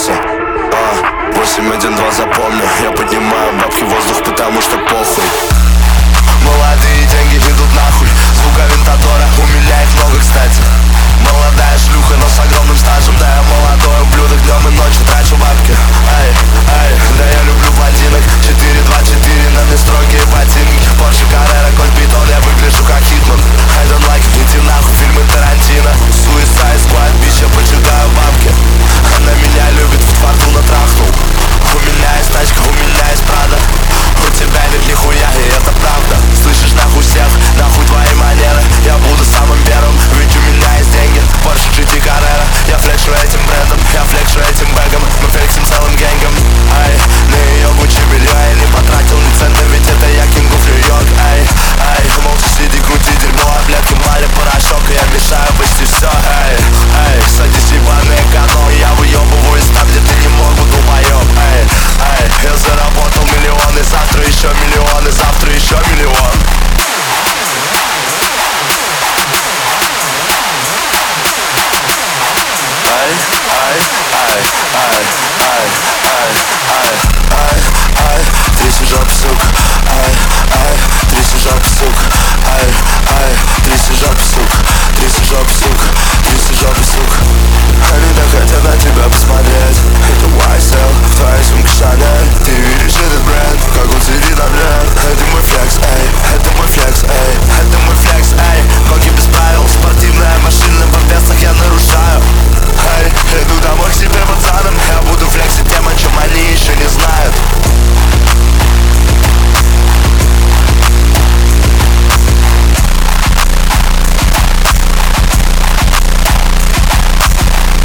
солнце. 8-1-2 запомни. Я поднимаю бабки в воздух, потому что похуй. Молодые деньги идут нахуй. Звук Авентадора, у меня их много, кстати. Молодая шлюха, но с огромным стажем. Да, я молодой ублюдок днем и ночью.